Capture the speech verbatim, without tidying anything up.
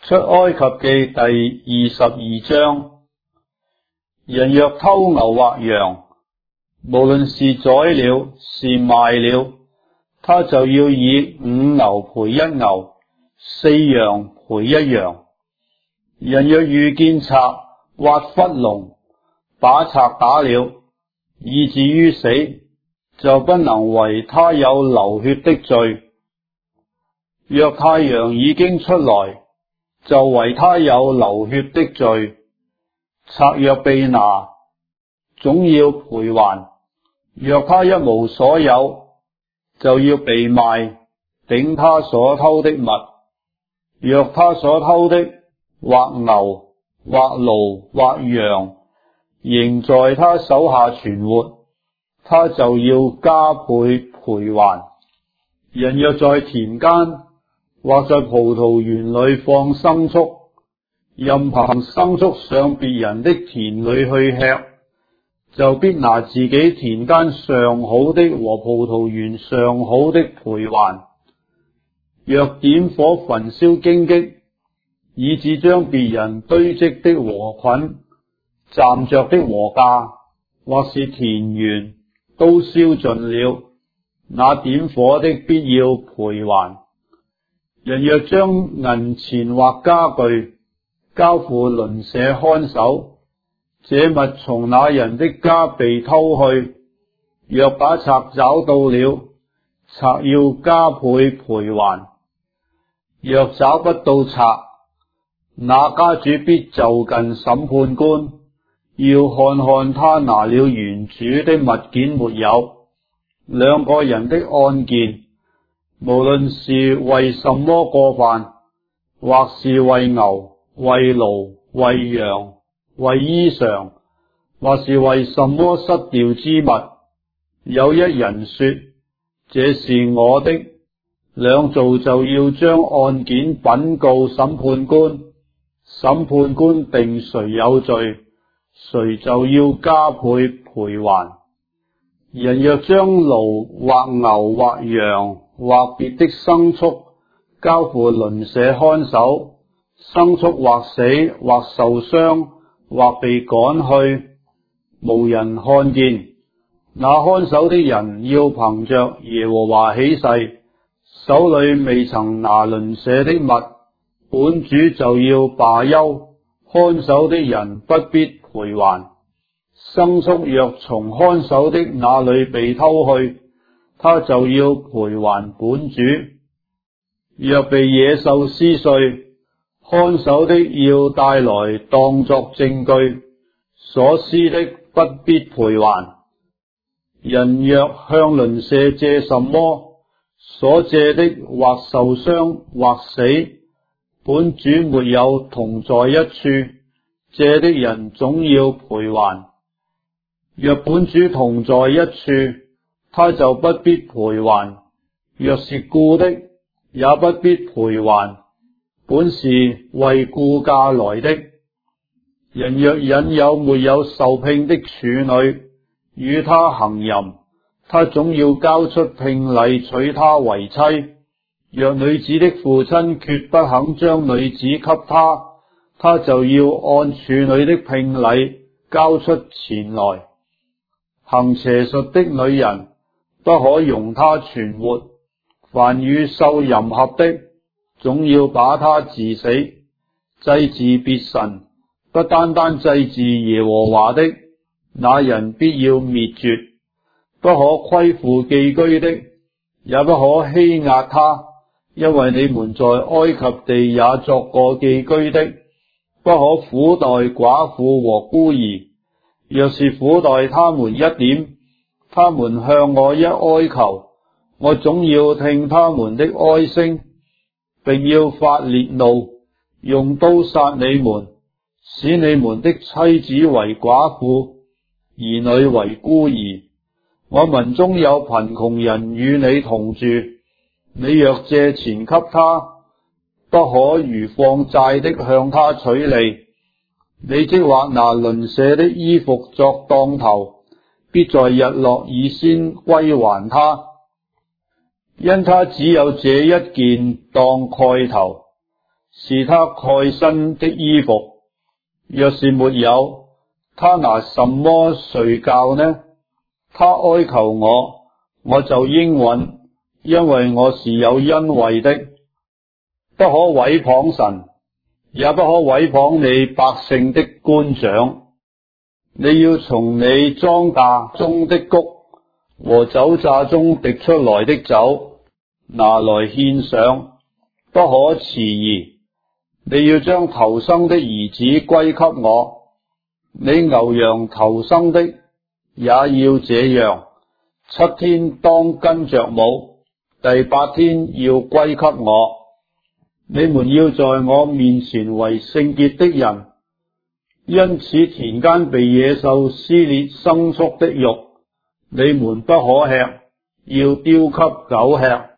出埃及記第二十二章，人若偷牛或羊，無論是宰了是賣了，他就要以五牛賠一牛，四羊賠一羊。人若遇見賊或窟窿，把賊打了，以至於死，就不能為他有流血的罪。若太陽已經出來，就為他有流血的罪。賊若被拿，總要賠還。若他一無所有，就要被賣，頂他所偷的物。若他所偷的或牛或驢或羊，仍在他手下存活，他就要加倍賠還。人若在田間或在葡萄園裏放牲畜，任憑牲畜上別人的田裏去吃，就必拿自己田間上好的和葡萄園上好的賠還。若點火焚燒荊棘，以致將別人堆積的禾捆、站着的禾稼，或是田園都燒盡了，那點火的必要賠還。人若將銀錢或家具交付鄰舍看守，這物從那人的家被偷去，若把賊找到了，賊要加倍賠還。若找不到賊，那家主必就近審判官，要看看他拿了原主的物件沒有。兩個人的案件，無論是為什麼過犯，或是為牛、為驢、為羊、為衣裳，或是為什麼失掉之物，有一人說這是我的，兩造就要將案件稟告審判官，審判官定誰有罪，誰就要加倍賠還。人若將驢或牛或羊或別的牲畜交付鄰舍看守，牲畜或死或受傷或被趕去，無人看見，那看守的人要憑着耶和華起誓，手裏未曾拿鄰舍的物，本主就要罷休，看守的人不必賠還。牲畜若從看守的那裏被偷去，他就要賠還本主。若被野獸撕碎，看守的要帶來當作證據，所撕的不必賠還。人若向鄰舍借什麼，所借的或受傷或死，本主沒有同在一處，借的人總要賠還。若本主同在一處，他就不必賠還；若是雇的，也不必賠還，本是為雇價來的。人若引誘沒有受聘的處女與他行淫，他總要交出聘禮娶她為妻。若女子的父親決不肯將女子給他，他就要按處女的聘禮交出錢來。行邪術的女人不可容她存活，凡與獸淫合的，總要把她治死。祭祀別神，不單單祭祀耶和華的，那人必要滅絕。不可虧負寄居的，也不可欺壓他，因為你們在埃及地也作過寄居的。不可苦待寡婦和孤兒，若是苦待他們一點，他們向我一哀求，我總要聽他們的哀聲，並要發烈怒，用刀殺你們，使你們的妻子為寡婦，兒女為孤兒。我民中有貧窮人與你同住，你若借錢給他，不可如放債的向他取利。你即或拿鄰舍的衣服作當頭，必在日落以先歸還他，因他只有這一件當蓋頭。 是他蓋身的衣服；若是沒有，他拿什麼睡覺呢？他哀求我，我就應允，因為我是有恩惠的。不可毀謗神，也不可毀謗你百姓的官長。你要從你莊稼中的穀和酒榨中滴出來的酒拿來獻上，不可遲疑。你要將頭生的兒子歸給我，你牛羊頭生的也要這樣。七天當跟着母，第八天要歸給我。你們要在我面前為聖潔的人，因此田間被野獸撕裂牲畜的肉，你們不可吃，要丟給狗吃。